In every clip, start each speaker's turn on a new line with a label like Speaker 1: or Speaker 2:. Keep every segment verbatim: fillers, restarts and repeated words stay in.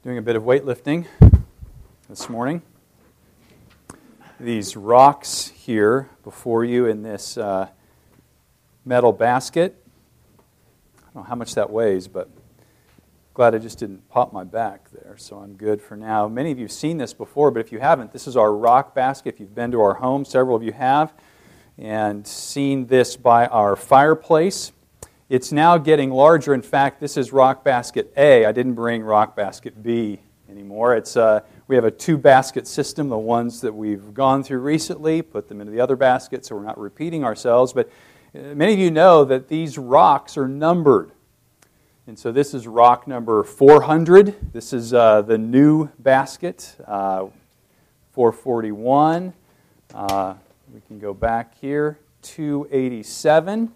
Speaker 1: doing a bit of weightlifting this morning. These rocks here before you in this uh, metal basket. I don't know how much that weighs, but glad I just didn't pop my back there, so I'm good for now. Many of you have seen this before, but if you haven't, this is our rock basket. If you've been to our home, several of you have, and seen this by our fireplace. It's now getting larger. In fact, this is rock basket A. I didn't bring rock basket B anymore. It's uh, we have a two-basket system, the ones that we've gone through recently, put them into the other basket so we're not repeating ourselves. But many of you know that these rocks are numbered. And so this is rock number four hundred. This is uh, the new basket, uh, four forty-one. Uh, we can go back here, two eighty-seven.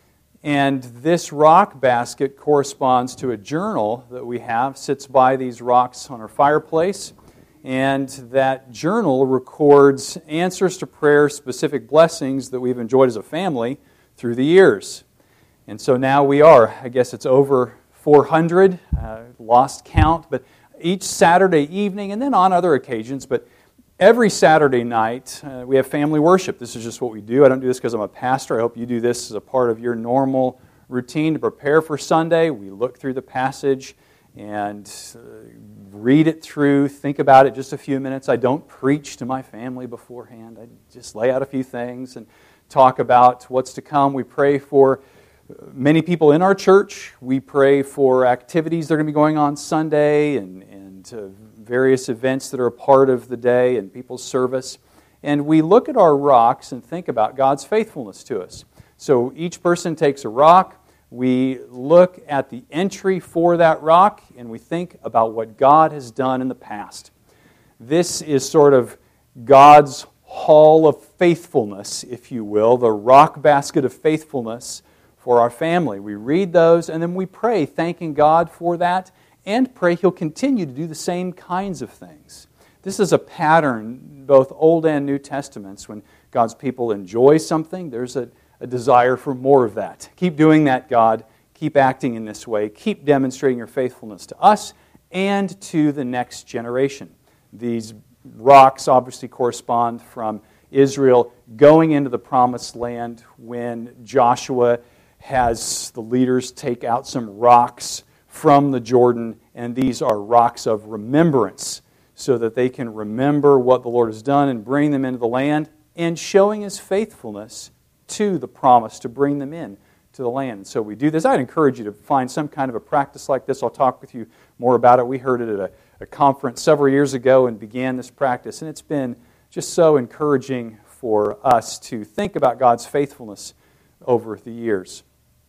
Speaker 1: And this rock basket corresponds to a journal that we have, sits by these rocks on our fireplace. And that journal records answers to prayer, specific blessings that we've enjoyed as a family through the years. And so now we are, I guess it's over four hundred, uh, lost count, but each Saturday evening, and then on other occasions, but every Saturday night, uh, we have family worship. This is just what we do. I don't do this because I'm a pastor. I hope you do this as a part of your normal routine to prepare for Sunday. We look through the passage and uh, read it through, think about it just a few minutes. I don't preach to my family beforehand. I just lay out a few things and talk about what's to come. We pray for many people in our church. We pray for activities that are going to be going on Sunday and, and uh, various events that are a part of the day and people's service. And we look at our rocks and think about God's faithfulness to us. So each person takes a rock. We look at the entry for that rock and we think about what God has done in the past. This is sort of God's hall of faithfulness, if you will, the rock basket of faithfulness for our family. We read those and then we pray, thanking God for that, and pray He'll continue to do the same kinds of things. This is a pattern, both Old and New Testaments. When God's people enjoy something, there's a, a desire for more of that. Keep doing that, God. Keep acting in this way. Keep demonstrating your faithfulness to us and to the next generation. These rocks obviously correspond from Israel going into the Promised Land when Joshua has the leaders take out some rocks from the Jordan, and these are rocks of remembrance so that they can remember what the Lord has done and bring them into the land, and showing His faithfulness to the promise to bring them in to the land. And so we do this. I'd encourage you to find some kind of a practice like this. I'll talk with you more about it. We heard it at a, a conference several years ago and began this practice, and it's been just so encouraging for us to think about God's faithfulness over the years.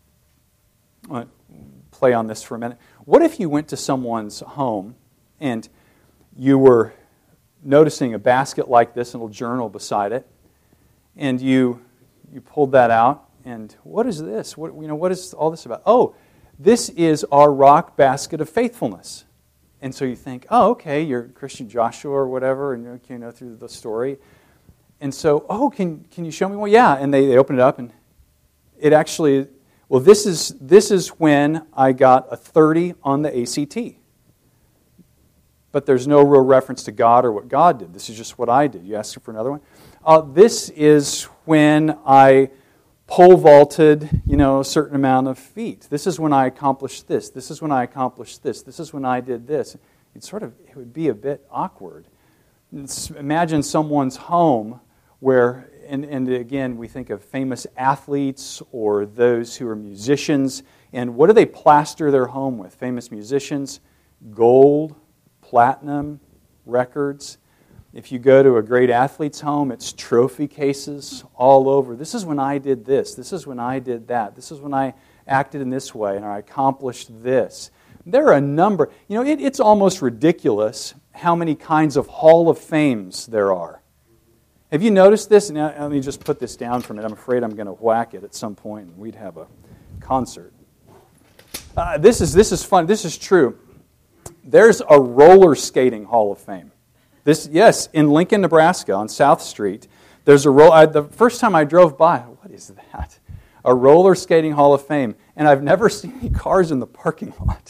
Speaker 1: I'll play on this for a minute. What if you went to someone's home and you were noticing a basket like this, a little journal beside it, and you you pulled that out, and what is this? What you know? What is all this about? Oh, this is our rock basket of faithfulness. And so you think, oh, okay, you're Christian Joshua or whatever, and you know through the story. And so, oh, can can you show me? Well, yeah. And they, they open it up, and it actually. Well, this is this is when I got a thirty on the A C T. But there's no real reference to God or what God did. This is just what I did. You asked for another one? Uh, this is when I pole vaulted, you know, a certain amount of feet. This is when I accomplished this. This is when I accomplished this. This is when I did this. It sort of it would be a bit awkward. It's, imagine someone's home where... And, and again, we think of famous athletes or those who are musicians. And what do they plaster their home with? Famous musicians, gold, platinum, records. If you go to a great athlete's home, it's trophy cases all over. This is when I did this. This is when I did that. This is when I acted in this way and I accomplished this. There are a number. You know, it, it's almost ridiculous how many kinds of Hall of Fames there are. Have you noticed this? Now, let me just put this down for a minute. I'm afraid I'm going to whack it at some point and we'd have a concert. Uh, this is this is fun. This is true. There's a roller skating Hall of Fame. This, yes, in Lincoln, Nebraska, on South Street. There's a roll. I, the first time I drove by, what is that? A roller skating Hall of Fame, and I've never seen any cars in the parking lot.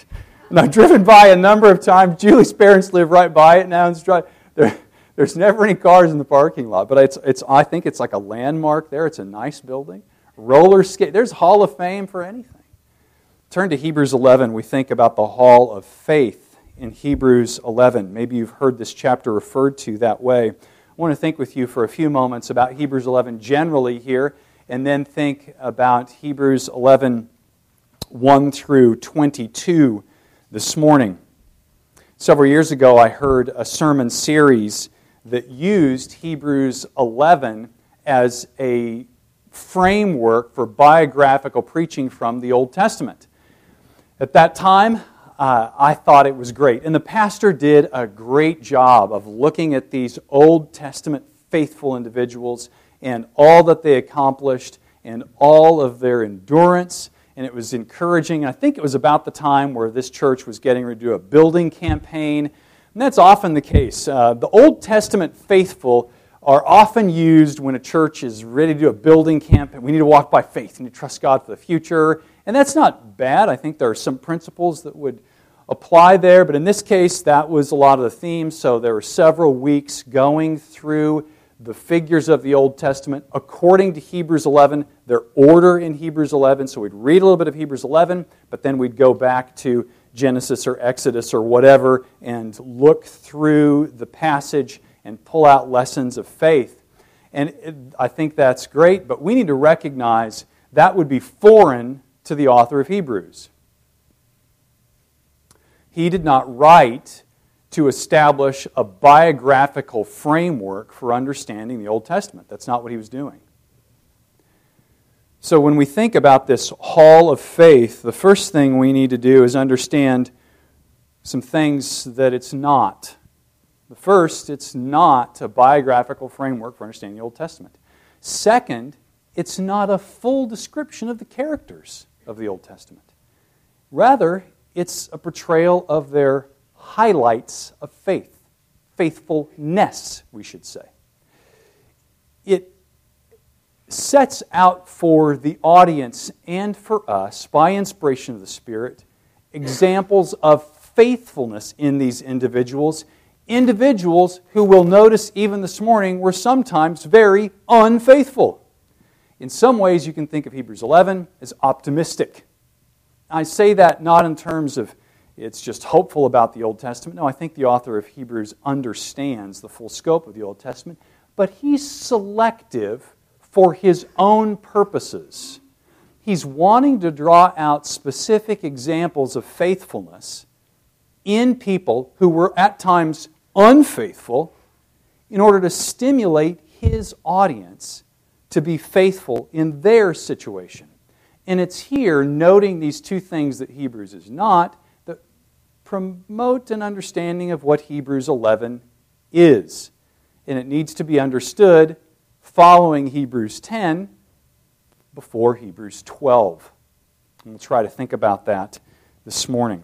Speaker 1: And I've driven by a number of times. Julie's parents live right by it now. And it's dry. There, there's never any cars in the parking lot. But it's, it's, I think it's like a landmark there. It's a nice building. Roller skate. There's Hall of Fame for anything. Turn to Hebrews eleven. We think about the Hall of Faith in Hebrews eleven. Maybe you've heard this chapter referred to that way. I want to think with you for a few moments about Hebrews eleven generally here, and then think about Hebrews eleven, one through twenty-two this morning. Several years ago, I heard a sermon series that used Hebrews eleven as a framework for biographical preaching from the Old Testament. At that time, uh, I thought it was great. And the pastor did a great job of looking at these Old Testament faithful individuals and all that they accomplished and all of their endurance. And it was encouraging. I think it was about the time where this church was getting ready to do a building campaign. And that's often the case. Uh, the Old Testament faithful are often used when a church is ready to do a building campaign. We need to walk by faith. We need to trust God for the future. And that's not bad. I think there are some principles that would apply there. But in this case, that was a lot of the themes. So there were several weeks going through the figures of the Old Testament according to Hebrews eleven, their order in Hebrews eleven. So we'd read a little bit of Hebrews eleven, but then we'd go back to Genesis or Exodus or whatever and look through the passage and pull out lessons of faith. And it, I think that's great, but we need to recognize that would be foreign to the author of Hebrews. He did not write to establish a biographical framework for understanding the Old Testament. That's not what he was doing. So when we think about this hall of faith, the first thing we need to do is understand some things that it's not. The first, it's not a biographical framework for understanding the Old Testament. Second, it's not a full description of the characters of the Old Testament. Rather, it's a portrayal of their highlights of faith. Faithfulness, we should say. It sets out for the audience and for us, by inspiration of the Spirit, examples of faithfulness in these individuals. Individuals who we'll notice even this morning were sometimes very unfaithful. In some ways, you can think of Hebrews eleven as optimistic. I say that not in terms of it's just hopeful about the Old Testament. No, I think the author of Hebrews understands the full scope of the Old Testament, but he's selective for his own purposes. He's wanting to draw out specific examples of faithfulness in people who were at times unfaithful in order to stimulate his audience to be faithful in their situation. And it's here, noting these two things that Hebrews is not, that promote an understanding of what Hebrews eleven is. And it needs to be understood following Hebrews ten before Hebrews twelve. And we'll try to think about that this morning.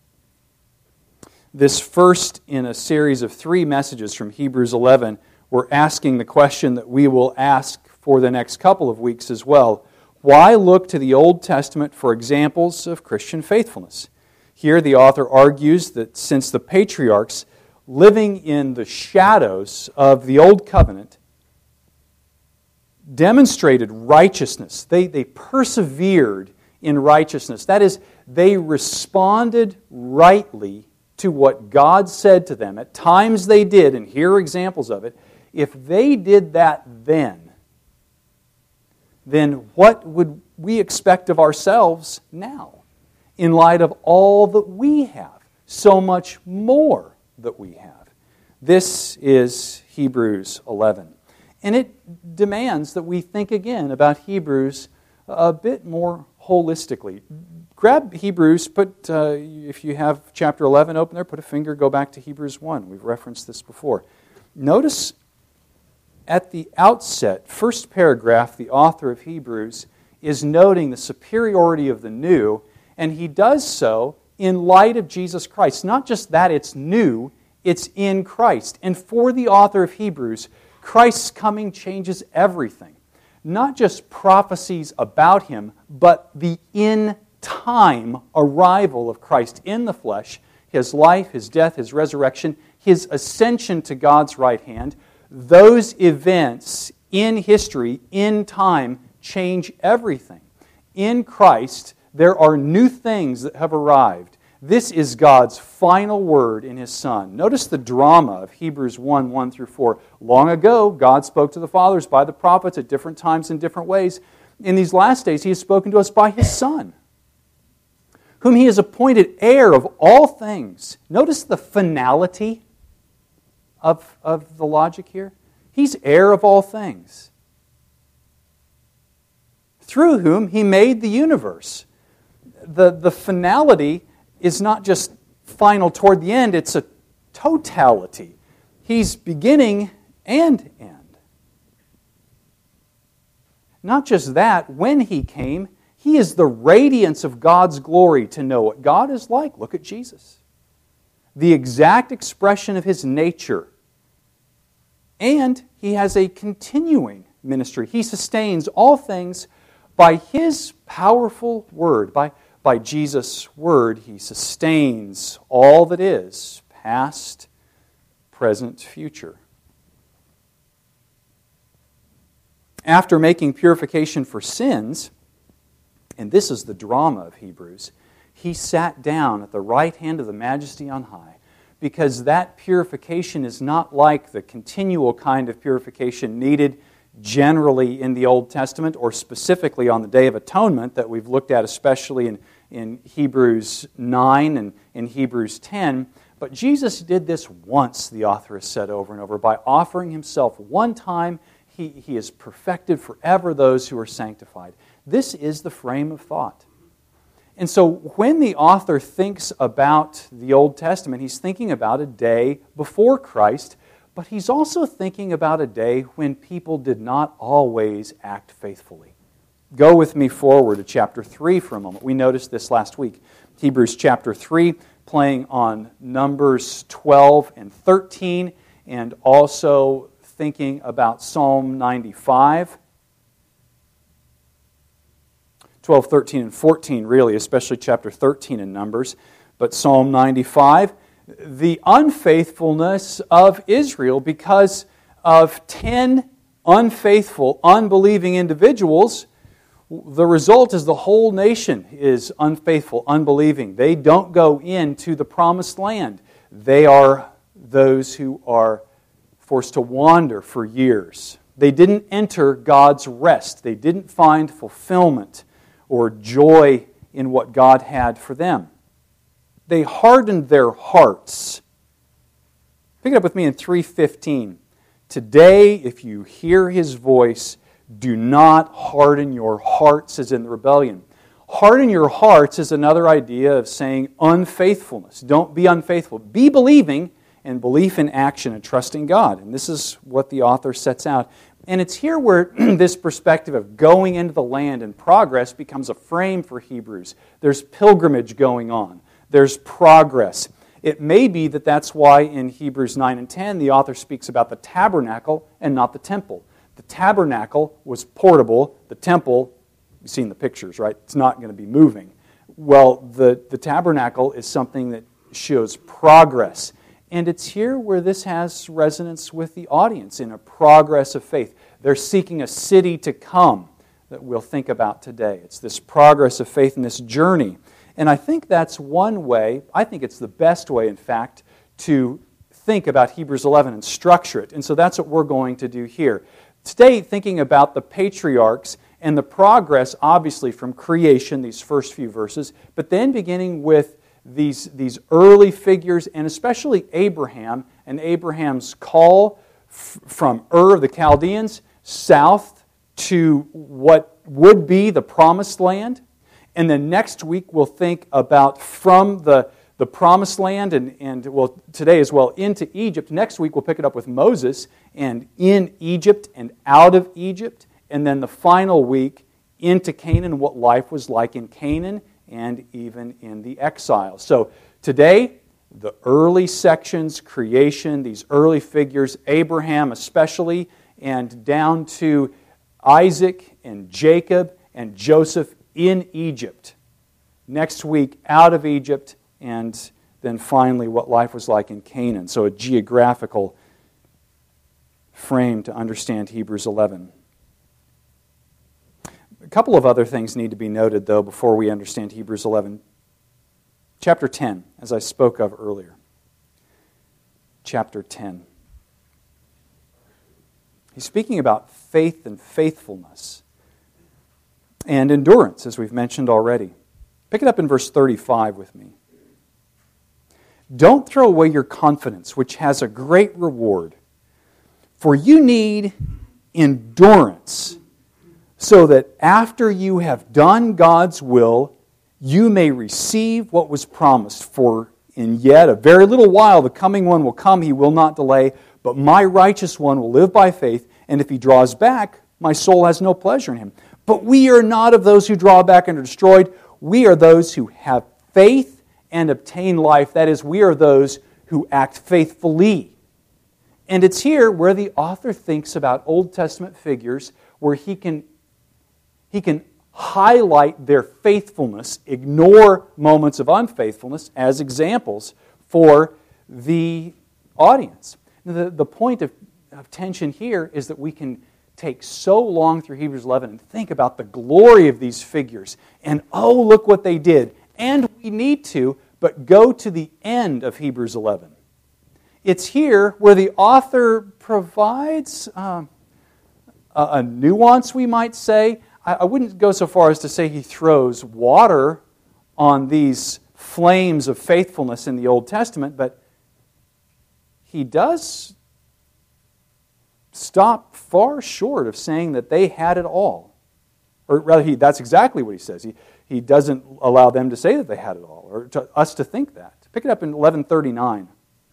Speaker 1: This first in a series of three messages from Hebrews eleven, we're asking the question that we will ask for the next couple of weeks as well. Why look to the Old Testament for examples of Christian faithfulness? Here the author argues that since the patriarchs, living in the shadows of the Old Covenant, demonstrated righteousness, they, they persevered in righteousness. That is, they responded rightly to what God said to them. At times they did, and here are examples of it. If they did that then, then what would we expect of ourselves now in light of all that we have, so much more that we have? This is Hebrews eleven. And it demands that we think again about Hebrews a bit more holistically. Grab Hebrews, put, uh, if you have chapter eleven open there, put a finger, go back to Hebrews one. We've referenced this before. Notice at the outset, first paragraph, the author of Hebrews is noting the superiority of the new, and he does so in light of Jesus Christ. Not just that it's new, it's in Christ. And for the author of Hebrews, Christ's coming changes everything. Not just prophecies about Him, but the in time arrival of Christ in the flesh, His life, His death, His resurrection, His ascension to God's right hand, those events in history, in time, change everything. In Christ, there are new things that have arrived. This is God's final word in His Son. Notice the drama of Hebrews one, one through four. Long ago, God spoke to the fathers by the prophets at different times in different ways. In these last days, He has spoken to us by His Son, whom He has appointed heir of all things. Notice the finality of, of the logic here. He's heir of all things, through whom He made the universe. The, the finality is not just final toward the end, it's a totality. He's beginning and end. Not just that, when He came, He is the radiance of God's glory. To know what God is like, look at Jesus. The exact expression of His nature. And He has a continuing ministry. He sustains all things by His powerful word. By, by Jesus' word, He sustains all that is, past, present, future. After making purification for sins, and this is the drama of Hebrews, He sat down at the right hand of the Majesty on high, because that purification is not like the continual kind of purification needed generally in the Old Testament, or specifically on the Day of Atonement that we've looked at especially in, in Hebrews nine and in Hebrews ten. But Jesus did this once, the author has said over and over. By offering Himself one time, He, he has perfected forever those who are sanctified. This is the frame of thought. And so when the author thinks about the Old Testament, he's thinking about a day before Christ, but he's also thinking about a day when people did not always act faithfully. Go with me forward to chapter three for a moment. We noticed this last week. Hebrews chapter three, playing on Numbers twelve and thirteen, and also thinking about Psalm ninety-five. twelve, thirteen, and fourteen, really, especially chapter thirteen in Numbers. But Psalm ninety-five, the unfaithfulness of Israel because of ten unfaithful, unbelieving individuals. The result is the whole nation is unfaithful, unbelieving. They don't go into the promised land. They are those who are forced to wander for years. They didn't enter God's rest. They didn't find fulfillment or joy in what God had for them. They hardened their hearts. Pick it up with me in three fifteen. Today, if you hear His voice, do not harden your hearts as in the rebellion. Harden your hearts is another idea of saying unfaithfulness. Don't be unfaithful. Be believing, and belief in action and trusting God. And this is what the author sets out. And it's here where this perspective of going into the land and progress becomes a frame for Hebrews. There's pilgrimage going on. There's progress. It may be that that's why in Hebrews nine and ten the author speaks about the tabernacle and not the temple. The tabernacle was portable. The temple, you've seen the pictures, right? It's not going to be moving. Well, the, the tabernacle is something that shows progress. And it's here where this has resonance with the audience in a progress of faith. They're seeking a city to come that we'll think about today. It's this progress of faith in this journey. And I think that's one way, I think it's the best way, in fact, to think about Hebrews eleven and structure it. And so that's what we're going to do here. Today, thinking about the patriarchs and the progress, obviously, from creation, these first few verses, but then beginning with these, these early figures, and especially Abraham, and Abraham's call f- from Ur of the Chaldeans south to what would be the promised land. And then next week we'll think about from the, the promised land and, and, well, today as well, into Egypt. Next week we'll pick it up with Moses and in Egypt and out of Egypt. And then the final week into Canaan, what life was like in Canaan and even in the exile. So today, the early sections, creation, these early figures, Abraham especially, and down to Isaac and Jacob and Joseph in Egypt. Next week, out of Egypt, and then finally what life was like in Canaan. So a geographical frame to understand Hebrews eleven. A couple of other things need to be noted, though, before we understand Hebrews eleven. Chapter ten, as I spoke of earlier. Chapter ten. He's speaking about faith and faithfulness and endurance, as we've mentioned already. Pick it up in verse thirty-five with me. Don't throw away your confidence, which has a great reward, for you need endurance, so that after you have done God's will, you may receive what was promised. For in yet a very little while the coming one will come, he will not delay, but my righteous one will live by faith, and if he draws back, my soul has no pleasure in him. But we are not of those who draw back and are destroyed. We are those who have faith and obtain life. That is, we are those who act faithfully. And it's here where the author thinks about Old Testament figures where he can He can highlight their faithfulness, ignore moments of unfaithfulness as examples for the audience. The, the point of, of tension here is that we can take so long through Hebrews eleven and think about the glory of these figures. And oh, look what they did. And we need to, but go to the end of Hebrews eleven. It's here where the author provides um, a, a nuance, we might say. I wouldn't go so far as to say he throws water on these flames of faithfulness in the Old Testament, but he does stop far short of saying that they had it all. Or rather, he, that's exactly what he says. He, he doesn't allow them to say that they had it all, or to us to think that. Pick it up in eleven thirty-nine.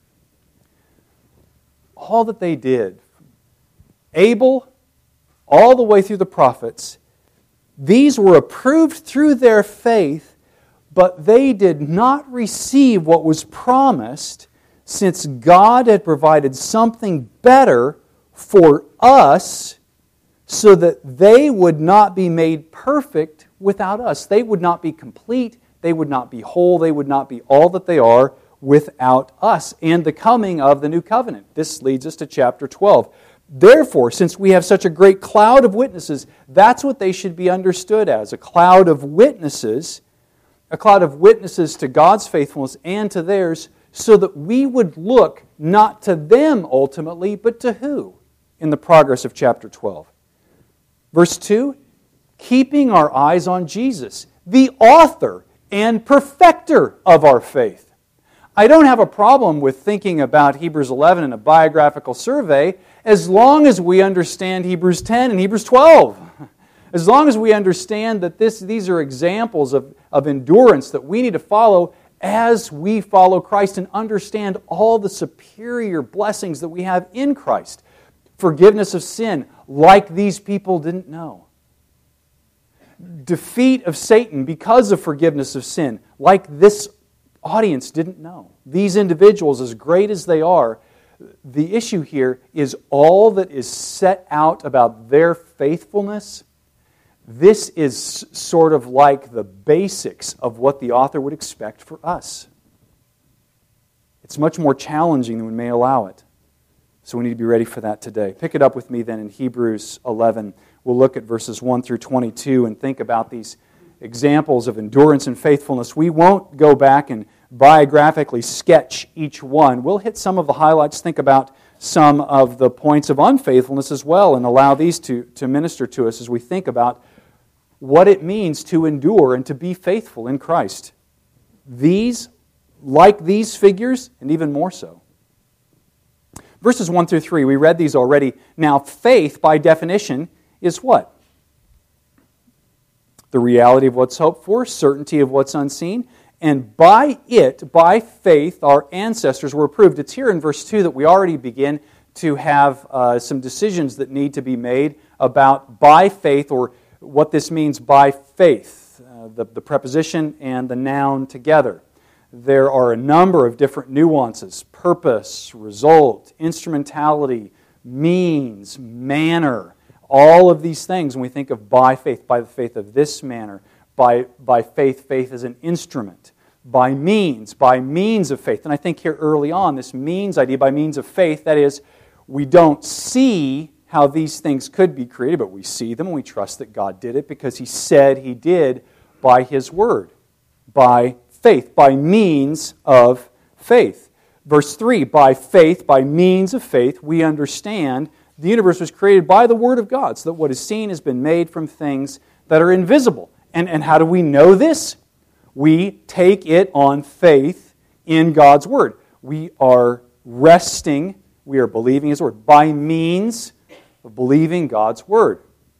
Speaker 1: All that they did, Abel, all the way through the prophets, these were approved through their faith, but they did not receive what was promised, since God had provided something better for us, so that they would not be made perfect without us. They would not be complete, they would not be whole, they would not be all that they are without us and the coming of the new covenant. This leads us to chapter twelve. Therefore, since we have such a great cloud of witnesses, that's what they should be understood as, a cloud of witnesses, a cloud of witnesses to God's faithfulness and to theirs, so that we would look not to them ultimately, but to who? In the progress of chapter twelve. Verse two, keeping our eyes on Jesus, the author and perfecter of our faith. I don't have a problem with thinking about Hebrews eleven in a biographical survey as long as we understand Hebrews ten and Hebrews twelve. As long as we understand that this, these are examples of, of endurance that we need to follow as we follow Christ and understand all the superior blessings that we have in Christ. Forgiveness of sin, like these people didn't know. Defeat of Satan because of forgiveness of sin, like this audience didn't know. These individuals, as great as they are, the issue here is all that is set out about their faithfulness. This is sort of like the basics of what the author would expect for us. It's much more challenging than we may allow it. So we need to be ready for that today. Pick it up with me then in Hebrews eleven. We'll look at verses one through twenty-two and think about these examples of endurance and faithfulness. We won't go back and biographically sketch each one. We'll hit some of the highlights, think about some of the points of unfaithfulness as well, and allow these to, to minister to us as we think about what it means to endure and to be faithful in Christ. These, like these figures, and even more so. Verses one through three, we read these already. Now, faith, by definition, is what? The reality of what's hoped for, certainty of what's unseen, and by it, by faith, our ancestors were approved. It's here in verse two that we already begin to have uh, some decisions that need to be made about by faith, or what this means by faith, uh, the, the preposition and the noun together. There are a number of different nuances: purpose, result, instrumentality, means, manner. All of these things when we think of by faith, by the faith of this manner, By, by faith, faith is an instrument. By means, by means of faith. And I think here early on, this means idea, by means of faith, that is, we don't see how these things could be created, but we see them and we trust that God did it because He said He did by His Word. By faith, by means of faith. Verse three, by faith, by means of faith, we understand the universe was created by the Word of God, so that what is seen has been made from things that are invisible. And, and how do we know this? We take it on faith in God's Word. We are resting, we are believing His Word by means of believing God's Word.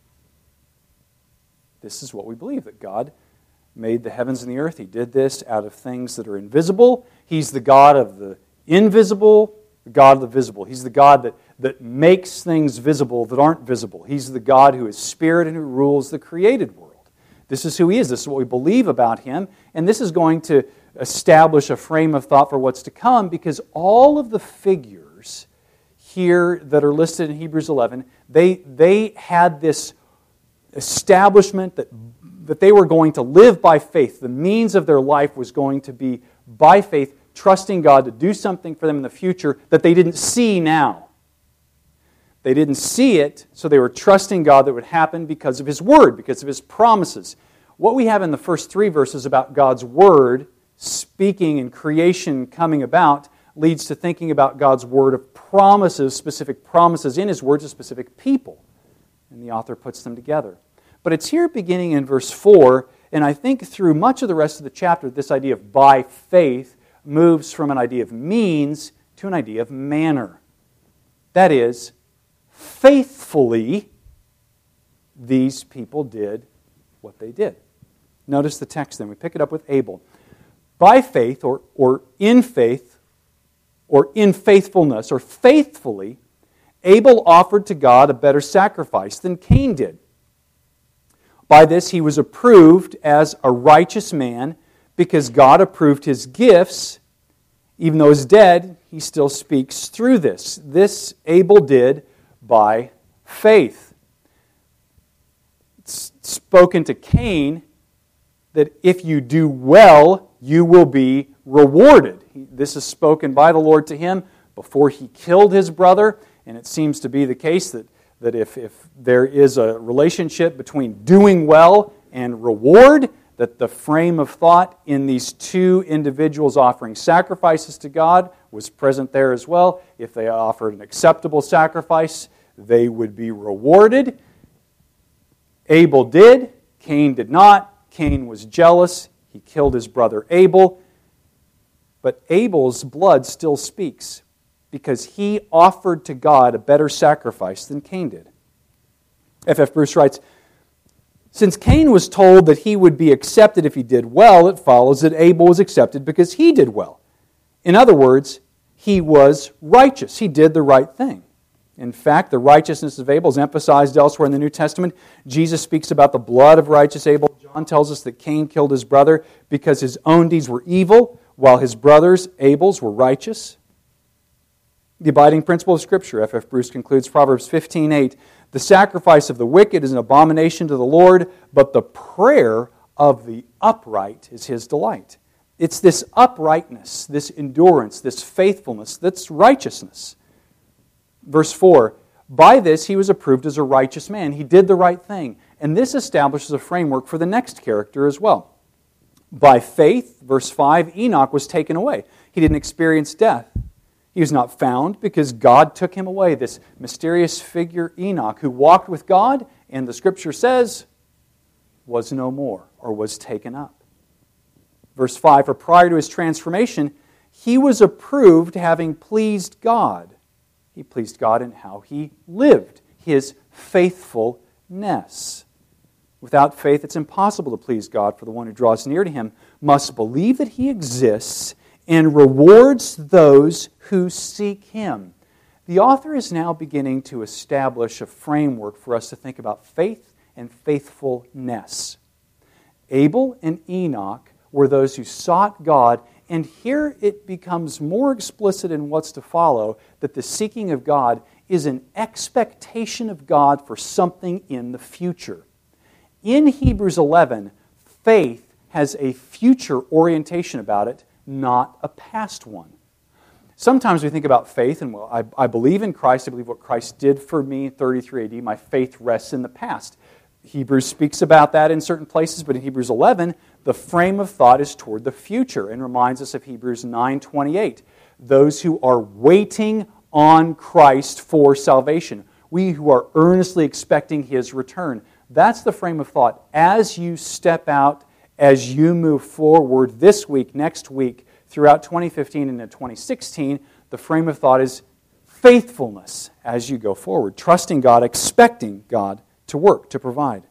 Speaker 1: This is what we believe, that God made the heavens and the earth. He did this out of things that are invisible. He's the God of the invisible, the God of the visible. He's the God that, that makes things visible that aren't visible. He's the God who is Spirit and who rules the created world. This is who He is. This is what we believe about Him. And this is going to establish a frame of thought for what's to come, because all of the figures here that are listed in Hebrews eleven, they, they had this establishment that, that they were going to live by faith. The means of their life was going to be by faith, trusting God to do something for them in the future that they didn't see now. They didn't see it, so they were trusting God that it would happen because of His Word, because of His promises. What we have in the first three verses about God's Word speaking and creation coming about leads to thinking about God's Word of promises, specific promises in His Word to specific people. And the author puts them together. But it's here beginning in verse four, and I think through much of the rest of the chapter, this idea of by faith moves from an idea of means to an idea of manner. That is, faithfully, these people did what they did. Notice the text then. We pick it up with Abel. By faith, or, or in faith, or in faithfulness, or faithfully, Abel offered to God a better sacrifice than Cain did. By this he was approved as a righteous man, because God approved his gifts. Even though he's dead, he still speaks through this. This Abel did by faith. It's spoken to Cain that if you do well, you will be rewarded. This is spoken by the Lord to him before he killed his brother, and it seems to be the case that, that if, if there is a relationship between doing well and reward, that the frame of thought in these two individuals offering sacrifices to God was present there as well. If they offered an acceptable sacrifice, they would be rewarded. Abel did, Cain did not. Cain was jealous. He killed his brother Abel. But Abel's blood still speaks because he offered to God a better sacrifice than Cain did. F F Bruce writes, since Cain was told that he would be accepted if he did well, it follows that Abel was accepted because he did well. In other words, he was righteous. He did the right thing. In fact, the righteousness of Abel is emphasized elsewhere in the New Testament. Jesus speaks about the blood of righteous Abel. John tells us that Cain killed his brother because his own deeds were evil, while his brothers, Abel's, were righteous. The abiding principle of Scripture, F F Bruce concludes, Proverbs fifteen eight, the sacrifice of the wicked is an abomination to the Lord, but the prayer of the upright is His delight. It's this uprightness, this endurance, this faithfulness, that's righteousness. Verse four, by this he was approved as a righteous man. He did the right thing. And this establishes a framework for the next character as well. By faith, verse five, Enoch was taken away. He didn't experience death. He was not found because God took him away. This mysterious figure, Enoch, who walked with God, and the Scripture says, was no more, or was taken up. Verse five, for prior to his transformation, he was approved having pleased God. He pleased God in how he lived, his faithfulness. Without faith, it's impossible to please God, for the one who draws near to Him must believe that He exists and rewards those who seek Him. The author is now beginning to establish a framework for us to think about faith and faithfulness. Abel and Enoch were those who sought God, and here it becomes more explicit in what's to follow that the seeking of God is an expectation of God for something in the future. In Hebrews eleven, faith has a future orientation about it, not a past one. Sometimes we think about faith, and well, I, I believe in Christ. I believe what Christ did for me in thirty-three A D. My faith rests in the past. Hebrews speaks about that in certain places, but in Hebrews eleven, the frame of thought is toward the future and reminds us of Hebrews nine twenty-eight. Those who are waiting on Christ for salvation. We who are earnestly expecting His return. That's the frame of thought. As you step out, as you move forward this week, next week, throughout twenty fifteen and into twenty sixteen, the frame of thought is faithfulness as you go forward. Trusting God, expecting God to work, to provide.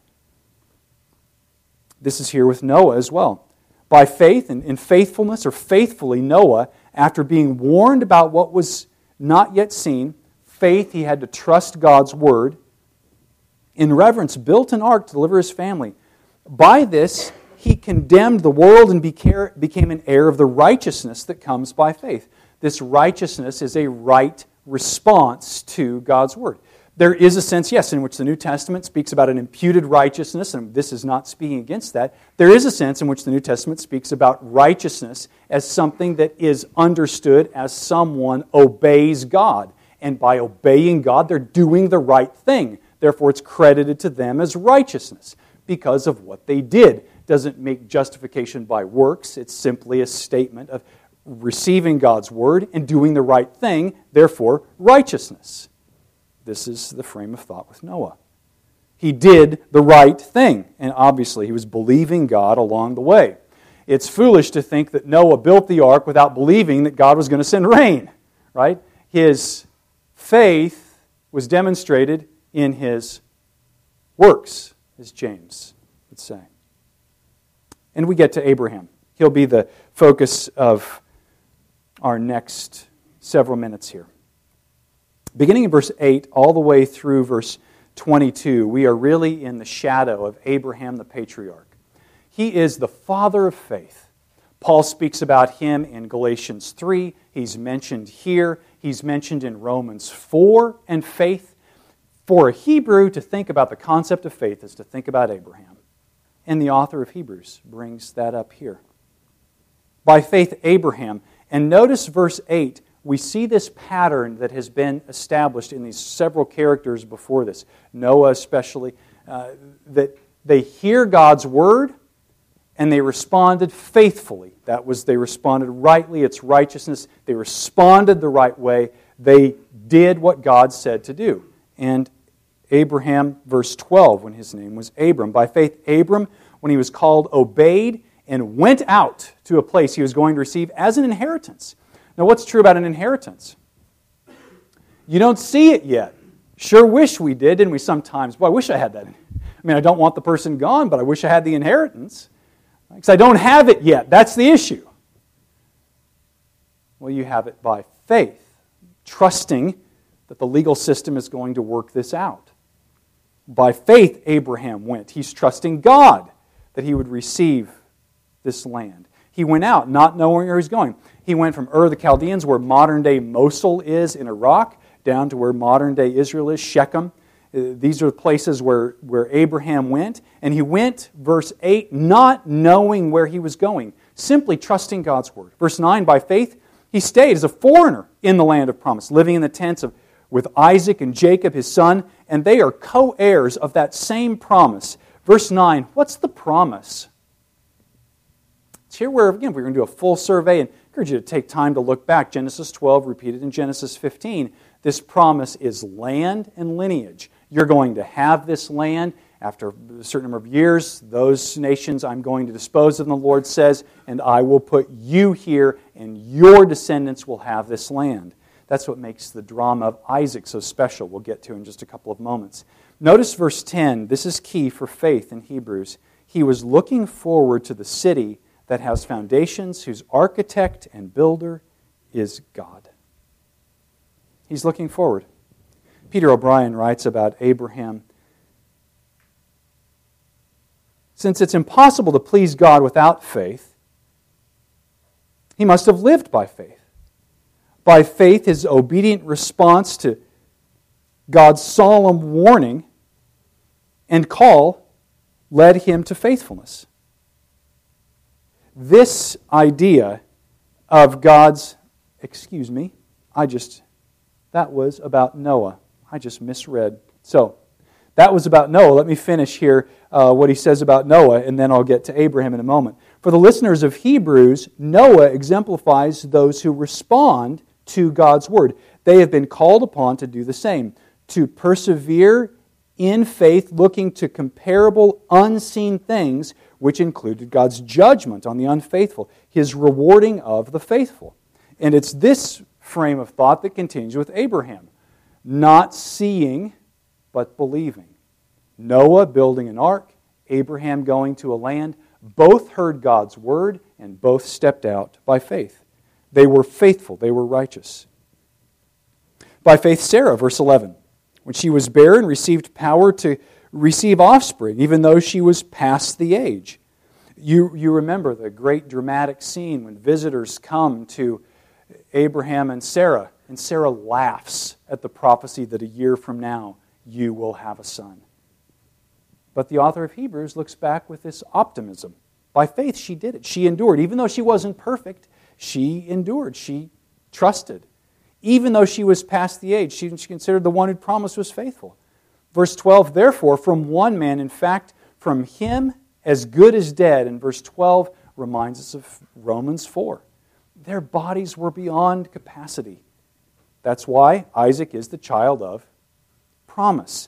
Speaker 1: This is here with Noah as well. By faith and in faithfulness, or faithfully, Noah, after being warned about what was not yet seen, faith, he had to trust God's word. In reverence, built an ark to deliver his family. By this, he condemned the world and became an heir of the righteousness that comes by faith. This righteousness is a right response to God's word. There is a sense, yes, in which the New Testament speaks about an imputed righteousness, and this is not speaking against that. There is a sense in which the New Testament speaks about righteousness as something that is understood as someone obeys God. And by obeying God, they're doing the right thing. Therefore, it's credited to them as righteousness because of what they did. Doesn't make justification by works. It's simply a statement of receiving God's word and doing the right thing, therefore righteousness. This is the frame of thought with Noah. He did the right thing, and obviously he was believing God along the way. It's foolish to think that Noah built the ark without believing that God was going to send rain, right? His faith was demonstrated in his works, as James would say. And we get to Abraham. He'll be the focus of our next several minutes here. Beginning in verse eight all the way through verse twenty-two, we are really in the shadow of Abraham the patriarch. He is the father of faith. Paul speaks about him in Galatians three. He's mentioned here. He's mentioned in Romans four and faith. For a Hebrew to think about the concept of faith is to think about Abraham. And the author of Hebrews brings that up here. By faith, Abraham. And notice verse eight. We see this pattern that has been established in these several characters before this. Noah especially. Uh, that they hear God's word and they responded faithfully. That was, they responded rightly. It's righteousness. They responded the right way. They did what God said to do. And Abraham, verse twelve, when his name was Abram. By faith, Abram, when he was called, obeyed and went out to a place he was going to receive as an inheritance. Now, what's true about an inheritance? You don't see it yet. Sure wish we did, didn't we sometimes? Boy, I wish I had that. I mean, I don't want the person gone, but I wish I had the inheritance. Because I don't have it yet. That's the issue. Well, you have it by faith, trusting that the legal system is going to work this out. By faith, Abraham went. He's trusting God that he would receive this land. He went out not knowing where he was going. He went from Ur of the Chaldeans, where modern-day Mosul is in Iraq, down to where modern-day Israel is, Shechem. These are the places where, where Abraham went. And he went, verse eight, not knowing where he was going, simply trusting God's word. Verse nine, by faith, he stayed as a foreigner in the land of promise, living in the tents of with Isaac and Jacob, his son, and they are co-heirs of that same promise. Verse nine, what's the promise? It's here where, again, we're going to do a full survey, and I encourage you to take time to look back. Genesis twelve, repeated in Genesis fifteen. This promise is land and lineage. You're going to have this land. After a certain number of years, those nations I'm going to dispose of them, the Lord says, and I will put you here, and your descendants will have this land. That's what makes the drama of Isaac so special. We'll get to in just a couple of moments. Notice verse ten. This is key for faith in Hebrews. He was looking forward to the city that has foundations, whose architect and builder is God. He's looking forward. Peter O'Brien writes about Abraham. Since it's impossible to please God without faith, he must have lived by faith. By faith, his obedient response to God's solemn warning and call led him to faithfulness. this idea of God's, excuse me, I just, that was about Noah. I just misread. So, that was about Noah. Let me finish here uh, what he says about Noah, and then I'll get to Abraham in a moment. For the listeners of Hebrews, Noah exemplifies those who respond to God's word. They have been called upon to do the same, to persevere in faith, looking to comparable, unseen things, which included God's judgment on the unfaithful, His rewarding of the faithful. And it's this frame of thought that continues with Abraham. Not seeing, but believing. Noah building an ark, Abraham going to a land, both heard God's word and both stepped out by faith. They were faithful, they were righteous. By faith, Sarah, verse eleven, when she was barren, received power to receive offspring, even though she was past the age. You, you remember the great dramatic scene when visitors come to Abraham and Sarah, and Sarah laughs at the prophecy that a year from now you will have a son. But the author of Hebrews looks back with this optimism. By faith, she did it. She endured. Even though she wasn't perfect, she endured. She trusted. Even though she was past the age, she, she considered the one who promised was faithful. Verse twelve, therefore, from one man, in fact, from him as good as dead. And verse twelve reminds us of Romans four. Their bodies were beyond capacity. That's why Isaac is the child of promise.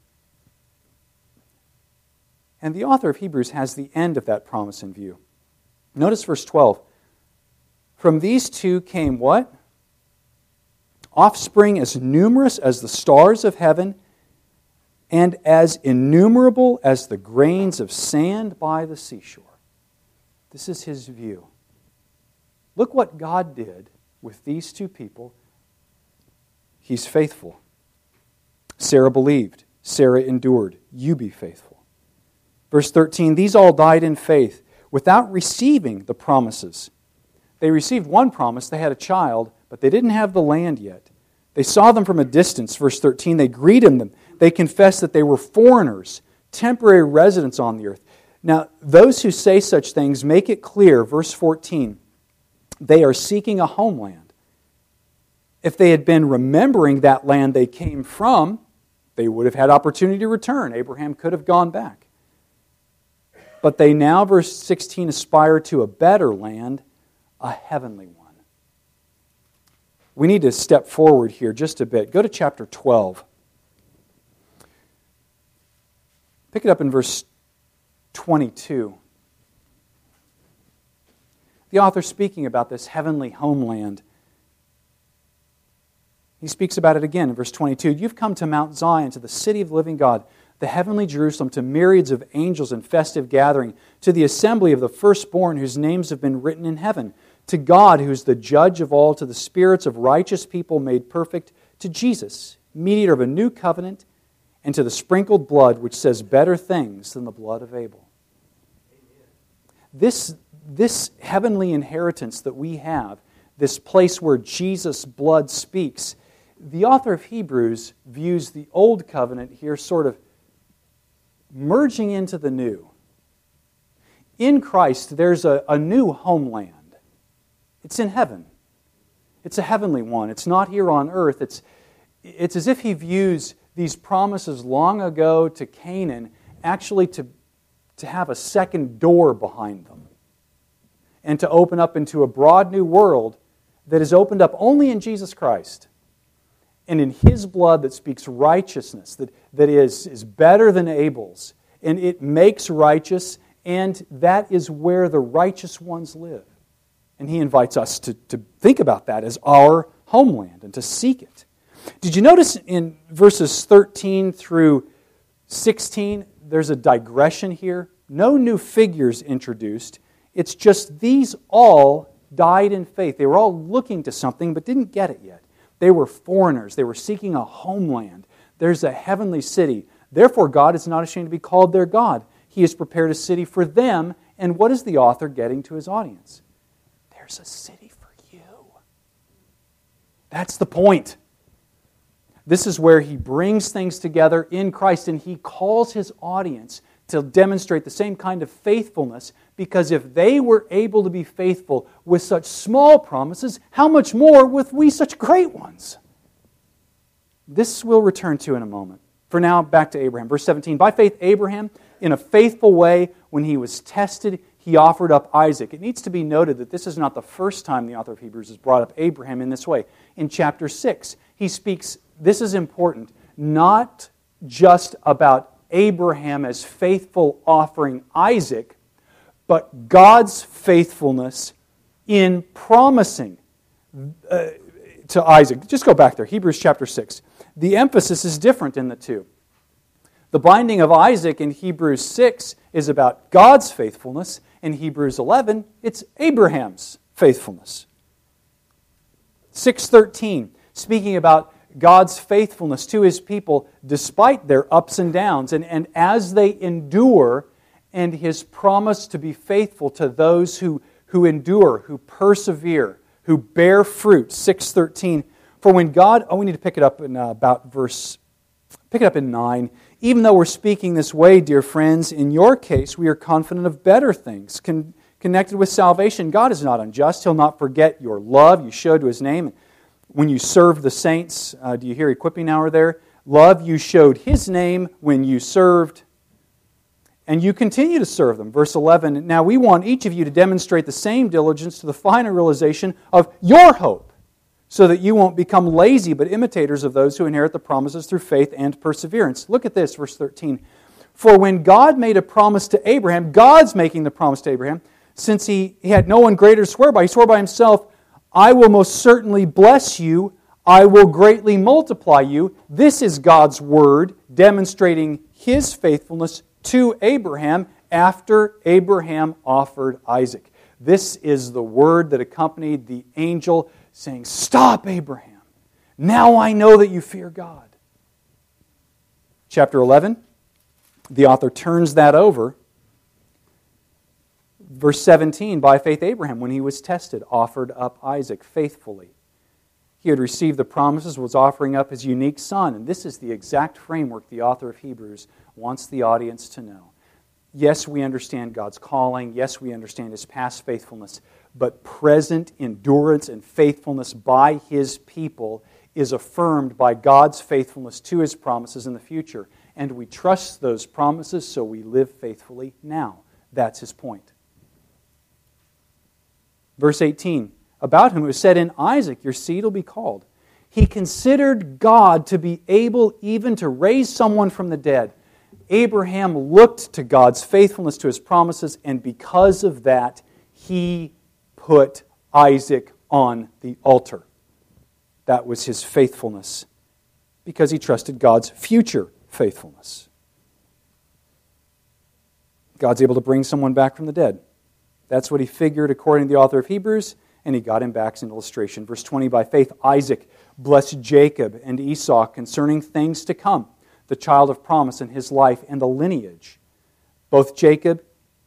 Speaker 1: And the author of Hebrews has the end of that promise in view. Notice verse twelve. From these two came what? Offspring as numerous as the stars of heaven and as innumerable as the grains of sand by the seashore. This is his view. Look what God did with these two people. He's faithful. Sarah believed. Sarah endured. You be faithful. Verse thirteen, these all died in faith without receiving the promises. They received one promise, they had a child, but they didn't have the land yet. They saw them from a distance, verse thirteen. They greeted them. They confessed that they were foreigners, temporary residents on the earth. Now, those who say such things make it clear, verse fourteen, they are seeking a homeland. If they had been remembering that land they came from, they would have had opportunity to return. Abraham could have gone back. But they now, verse sixteen, aspire to a better land, a heavenly one. We need to step forward here just a bit. Go to chapter twelve. Pick it up in verse twenty-two. The author speaking about this heavenly homeland. He speaks about it again in verse twenty-two. You've come to Mount Zion, to the city of the living God, the heavenly Jerusalem, to myriads of angels in festive gathering, to the assembly of the firstborn whose names have been written in heaven, to God who is the judge of all, to the spirits of righteous people made perfect, to Jesus, mediator of a new covenant, and to the sprinkled blood which says better things than the blood of Abel. Amen. This, this heavenly inheritance that we have, this place where Jesus' blood speaks, the author of Hebrews views the old covenant here sort of merging into the new. In Christ, there's a, a new homeland. It's in heaven. It's a heavenly one. It's not here on earth. It's, it's as if he views these promises long ago to Canaan actually to, to have a second door behind them and to open up into a broad new world that is opened up only in Jesus Christ and in His blood that speaks righteousness, that, that is, is better than Abel's, and it makes righteous, and that is where the righteous ones live. And he invites us to, to think about that as our homeland and to seek it. Did you notice in verses thirteen through sixteen, there's a digression here? No new figures introduced. It's just these all died in faith. They were all looking to something but didn't get it yet. They were foreigners. They were seeking a homeland. There's a heavenly city. Therefore, God is not ashamed to be called their God. He has prepared a city for them. And what is the author getting to his audience? There's a city for you. That's the point. This is where he brings things together in Christ, and he calls his audience to demonstrate the same kind of faithfulness, because if they were able to be faithful with such small promises, how much more with we such great ones? This we'll return to in a moment. For now, back to Abraham. Verse seventeen, by faith Abraham, in a faithful way, when he was tested, he offered up Isaac. It needs to be noted that this is not the first time the author of Hebrews has brought up Abraham in this way. In chapter six, he speaks, this is important, not just about Abraham as faithful offering Isaac, but God's faithfulness in promising uh, to Isaac. Just go back there, Hebrews chapter six. The emphasis is different in the two. The binding of Isaac in Hebrews six is about God's faithfulness. In Hebrews eleven, it's Abraham's faithfulness. six thirteen, speaking about God's faithfulness to His people despite their ups and downs, and, and as they endure, and His promise to be faithful to those who, who endure, who persevere, who bear fruit. six thirteen, for when God, oh we need to pick it up in uh, about verse, pick it up in nine. Even though we're speaking this way, dear friends, in your case we are confident of better things. Con- connected with salvation, God is not unjust. He'll not forget your love you showed to His name. When you served the saints, uh, do you hear equipping hour there? Love you showed His name when you served, and you continue to serve them. Verse eleven, now we want each of you to demonstrate the same diligence to the final realization of your hope, so that you won't become lazy, but imitators of those who inherit the promises through faith and perseverance. Look at this, verse thirteen. For when God made a promise to Abraham, God's making the promise to Abraham, since he, he had no one greater to swear by, He swore by Himself, I will most certainly bless you, I will greatly multiply you. This is God's word demonstrating His faithfulness to Abraham after Abraham offered Isaac. This is the word that accompanied the angel saying, stop, Abraham. Now I know that you fear God. Chapter eleven, the author turns that over. Verse seventeen, by faith Abraham, when he was tested, offered up Isaac faithfully. He had received the promises, was offering up his unique son. And this is the exact framework the author of Hebrews wants the audience to know. Yes, we understand God's calling. Yes, we understand His past faithfulness. But present endurance and faithfulness by His people is affirmed by God's faithfulness to His promises in the future. And we trust those promises, so we live faithfully now. That's his point. Verse eighteen, about whom it was said, in Isaac your seed will be called. He considered God to be able even to raise someone from the dead. Abraham looked to God's faithfulness to His promises, and because of that, he put Isaac on the altar. That was his faithfulness, because he trusted God's future faithfulness. God's able to bring someone back from the dead. That's what he figured according to the author of Hebrews, and he got him back as an illustration. Verse twenty, by faith Isaac blessed Jacob and Esau concerning things to come, the child of promise in his life and the lineage. Both Jacob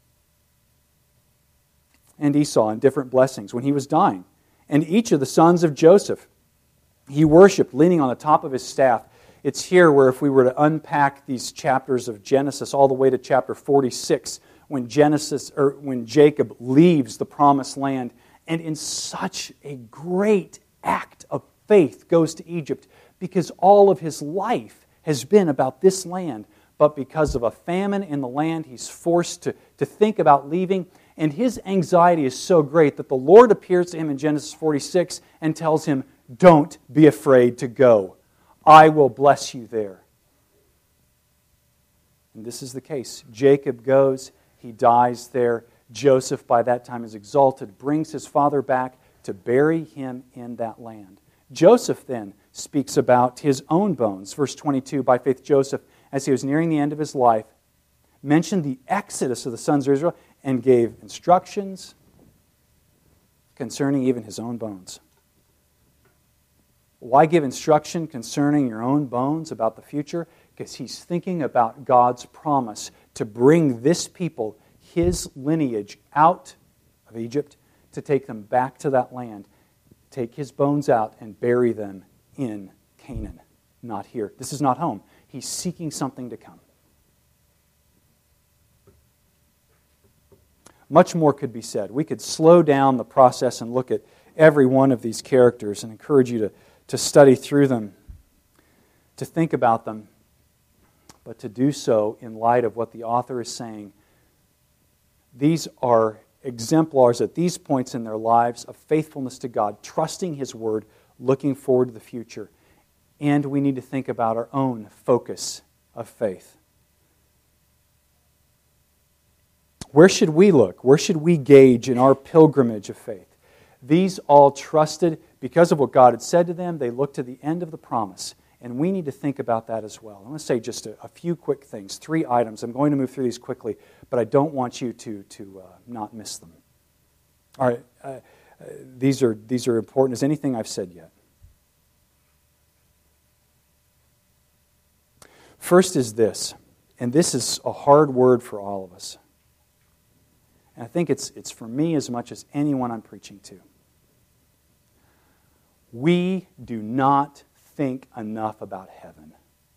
Speaker 1: and Esau in different blessings when he was dying. And each of the sons of Joseph, he worshipped leaning on the top of his staff. It's here where if we were to unpack these chapters of Genesis all the way to chapter forty-six, when Genesis or when Jacob leaves the promised land, and in such a great act of faith goes to Egypt, because all of his life has been about this land, but because of a famine in the land, he's forced to, to think about leaving, and his anxiety is so great that the Lord appears to him in Genesis forty-six and tells him, don't be afraid to go. I will bless you there. And this is the case. Jacob goes, he dies there. Joseph, by that time, is exalted, brings his father back to bury him in that land. Joseph then speaks about his own bones. Verse twenty-two, by faith Joseph, as he was nearing the end of his life, mentioned the exodus of the sons of Israel and gave instructions concerning even his own bones. Why give instruction concerning your own bones about the future? Because he's thinking about God's promise to bring this people, his lineage, out of Egypt, to take them back to that land, take his bones out and bury them in Canaan, not here. This is not home. He's seeking something to come. Much more could be said. We could slow down the process and look at every one of these characters and encourage you to, to study through them, to think about them, but to do so in light of what the author is saying. These are exemplars at these points in their lives of faithfulness to God, trusting His Word, looking forward to the future. And we need to think about our own focus of faith. Where should we look? Where should we gauge in our pilgrimage of faith? These all trusted, because of what God had said to them, they looked to the end of the promise. And we need to think about that as well. I'm going to say just a, a few quick things, three items. I'm going to move through these quickly, but I don't want you to, to uh, not miss them. All right, uh, uh, these are, these are important as anything I've said yet. First is this, and this is a hard word for all of us. And I think it's, it's for me as much as anyone I'm preaching to. We do not think enough about heaven.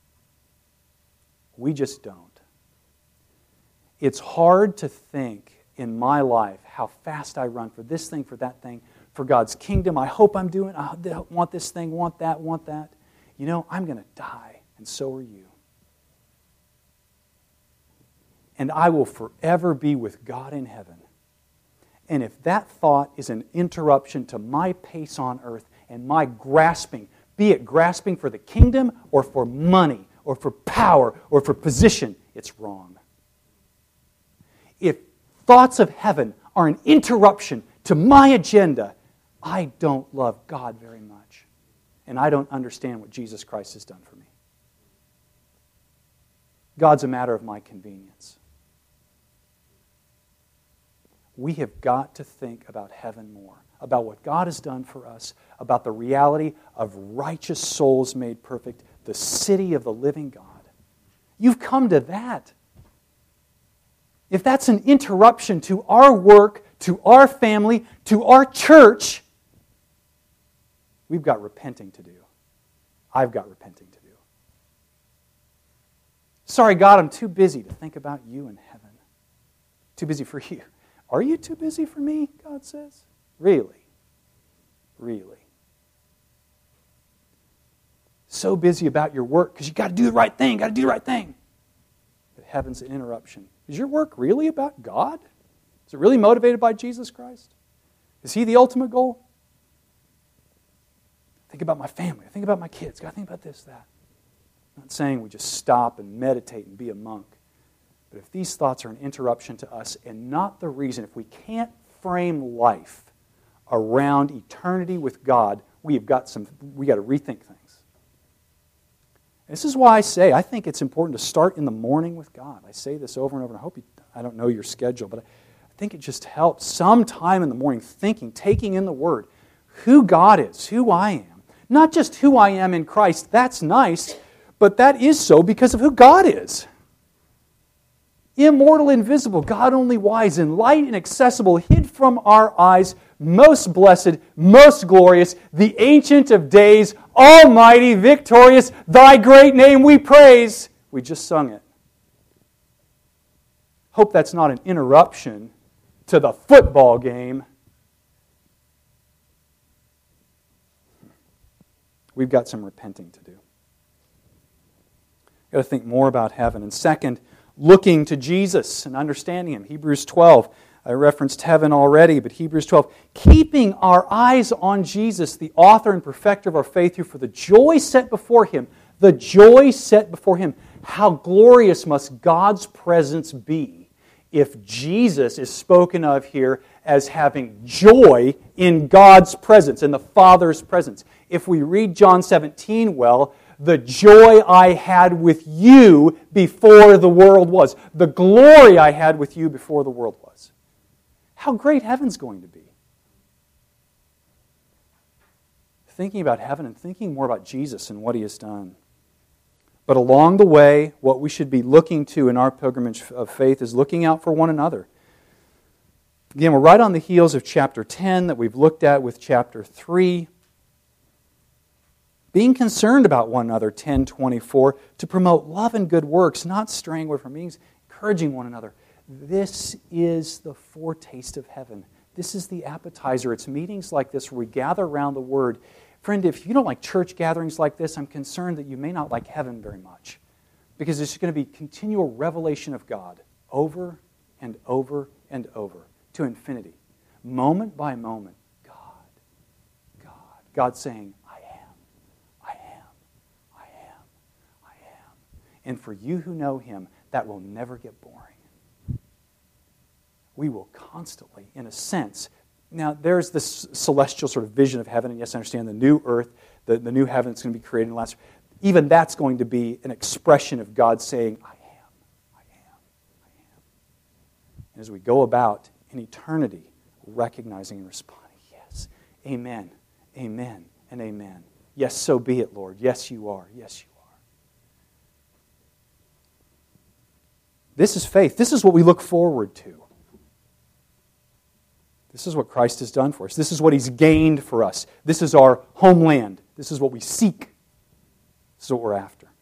Speaker 1: We just don't. It's hard to think in my life how fast I run for this thing, for that thing, for God's kingdom. I hope I'm doing, I want this thing, want that, want that. You know, I'm going to die, and so are you. And I will forever be with God in heaven. And if that thought is an interruption to my pace on earth and my grasping, be it grasping for the kingdom or for money or for power or for position, it's wrong. If thoughts of heaven are an interruption to my agenda, I don't love God very much. And I don't understand what Jesus Christ has done for me. God's a matter of my convenience. We have got to think about heaven more, about what God has done for us, about the reality of righteous souls made perfect, the city of the living God. You've come to that. If that's an interruption to our work, to our family, to our church, we've got repenting to do. I've got repenting to do. Sorry, God, I'm too busy to think about you in heaven. Too busy for you. Are you too busy for me, God says? Really? Really? So busy about your work because you got to do the right thing, got to do the right thing. But heaven's an interruption. Is your work really about God? Is it really motivated by Jesus Christ? Is He the ultimate goal? Think about my family. I think about my kids. Got to think about this, that. I'm not saying we just stop and meditate and be a monk. But if these thoughts are an interruption to us and not the reason, if we can't frame life around eternity with God, we've got some, we got to rethink things. This is why I say I think it's important to start in the morning with God. I say this over and over, and I hope you, I don't know your schedule, but I think it just helps some time in the morning thinking, taking in the Word, who God is, who I am. Not just who I am in Christ, that's nice, but that is so because of who God is. Immortal, invisible, God only wise, in light and accessible, hid from our eyes, most blessed, most glorious, the Ancient of Days, almighty, victorious, thy great name we praise. We just sung it. Hope that's not an interruption to the football game. We've got some repenting to do. We've got to think more about heaven. And second, looking to Jesus and understanding Him. Hebrews twelve, I referenced heaven already, but Hebrews twelve, keeping our eyes on Jesus, the author and perfecter of our faith, who for the joy set before Him, the joy set before Him, how glorious must God's presence be if Jesus is spoken of here as having joy in God's presence, in the Father's presence. If we read John seventeen well, the joy I had with you before the world was. The glory I had with you before the world was. How great heaven's going to be. Thinking about heaven and thinking more about Jesus and what He has done. But along the way, what we should be looking to in our pilgrimage of faith is looking out for one another. Again, we're right on the heels of chapter ten that we've looked at with chapter three. Being concerned about one another, ten twenty-four, to promote love and good works, not straying away from meetings, encouraging one another. This is the foretaste of heaven. This is the appetizer. It's meetings like this where we gather around the Word. Friend, if you don't like church gatherings like this, I'm concerned that you may not like heaven very much. Because there's going to be continual revelation of God over and over and over to infinity. Moment by moment, God, God. God saying, I am, I am, I am, I am. And for you who know Him, that will never get boring. We will constantly, in a sense, now there's this celestial sort of vision of heaven, and yes, I understand the new earth, the, the new heaven that's going to be created in the last. Even that's going to be an expression of God saying, I am, I am, I am. And as we go about in eternity, recognizing and responding, yes, amen, amen, and amen. Yes, so be it, Lord. Yes, you are. Yes, you are. This is faith. This is what we look forward to. This is what Christ has done for us. This is what He's gained for us. This is our homeland. This is what we seek. This is what we're after.